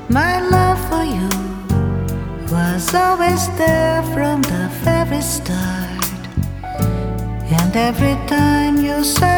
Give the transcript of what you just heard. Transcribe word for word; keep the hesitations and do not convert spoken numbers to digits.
My love for you was always there from the very start. And every time you said